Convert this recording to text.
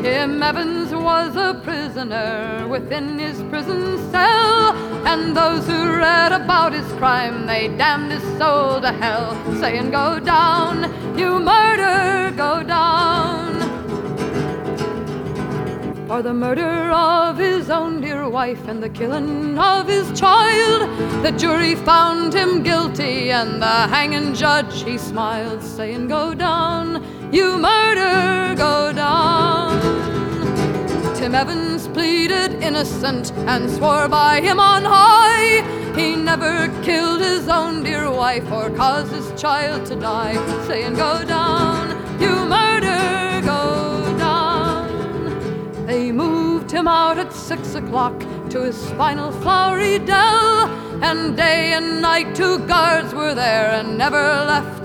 Tim Evans was a prisoner within his prison cell, and those who read about his crime, they damned his soul to hell, saying, "Go down, you murder, go down." For the murder of his own dear wife and the killing of his child, the jury found him guilty, and the hanging judge, he smiled, saying, "Go down, you murder, go down." Tim Evans pleaded innocent and swore by him on high he never killed his own dear wife or caused his child to die, saying, "Go down, you murder, go down." They moved him out at 6 o'clock to his final flowery dell, and day and night 2 guards were there and never left